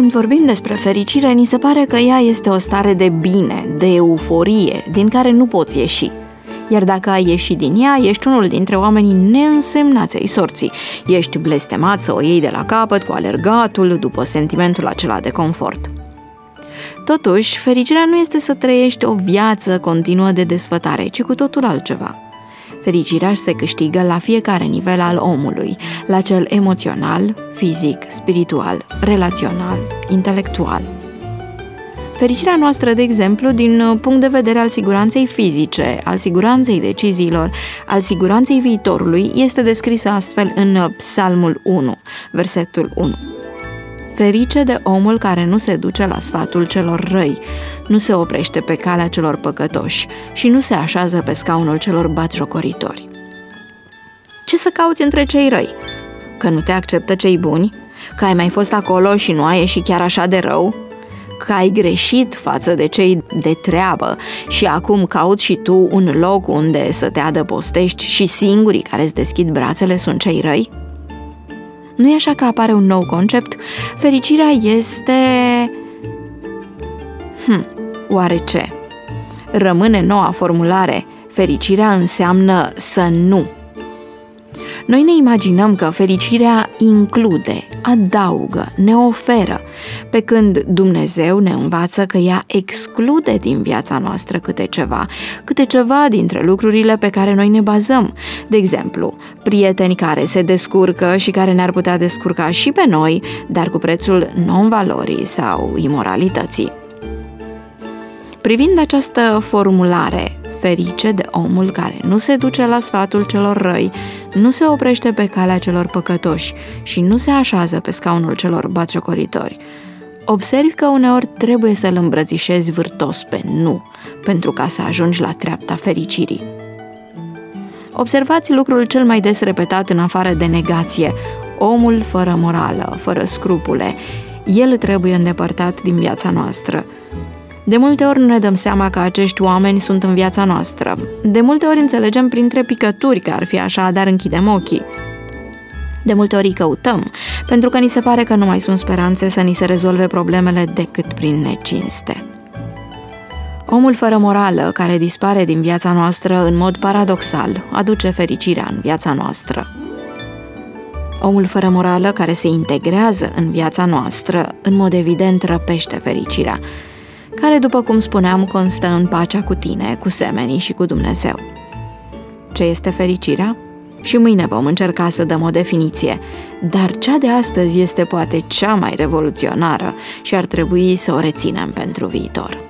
Când vorbim despre fericire, ni se pare că ea este o stare de bine, de euforie, din care nu poți ieși. Iar dacă ai ieșit din ea, ești unul dintre oamenii neînsemnați ai sorții. Ești blestemat să o iei de la capăt cu alergatul după sentimentul acela de confort. Totuși, fericirea nu este să trăiești o viață continuă de desfătare, ci cu totul altceva. Fericirea se câștigă la fiecare nivel al omului, la cel emoțional, fizic, spiritual, relațional, intelectual. Fericirea noastră, de exemplu, din punct de vedere al siguranței fizice, al siguranței deciziilor, al siguranței viitorului, este descrisă astfel în Psalmul 1, versetul 1. Ferice de omul care nu se duce la sfatul celor răi, nu se oprește pe calea celor păcătoși și nu se așează pe scaunul celor batjocoritori. Ce să cauți între cei răi? Că nu te acceptă cei buni? Că ai mai fost acolo și nu ai ieșit chiar așa de rău? Că ai greșit față de cei de treabă și acum cauți și tu un loc unde să te adăpostești și singurii care îți deschid brațele sunt cei răi? Nu e așa că apare un nou concept? Fericirea este... Oare ce? Rămâne noua formulare. Fericirea înseamnă să nu. Noi ne imaginăm că fericirea include, adaugă, ne oferă, pe când Dumnezeu ne învață că ea exclude din viața noastră câte ceva dintre lucrurile pe care noi ne bazăm. De exemplu, prieteni care se descurcă și care ne-ar putea descurca și pe noi, dar cu prețul non-valorii sau imoralității. Privind această formulare, ferice de omul care nu se duce la sfatul celor răi, nu se oprește pe calea celor păcătoși și nu se așează pe scaunul celor batjocoritori, observi că uneori trebuie să-l îmbrățișezi vârtos pe nu, pentru ca să ajungi la treapta fericirii. Observați lucrul cel mai des repetat în afară de negație: omul fără morală, fără scrupule. El trebuie îndepărtat din viața noastră. De multe ori nu ne dăm seama că acești oameni sunt în viața noastră. De multe ori înțelegem printre picături că ar fi așa, dar închidem ochii. De multe ori îi căutăm, pentru că ni se pare că nu mai sunt speranțe să ni se rezolve problemele decât prin necinste. Omul fără morală, care dispare din viața noastră în mod paradoxal, aduce fericirea în viața noastră. Omul fără morală, care se integrează în viața noastră, în mod evident răpește fericirea, care, după cum spuneam, constă în pacea cu tine, cu semenii și cu Dumnezeu. Ce este fericirea? Și mâine vom încerca să dăm o definiție, dar cea de astăzi este poate cea mai revoluționară și ar trebui să o reținem pentru viitor.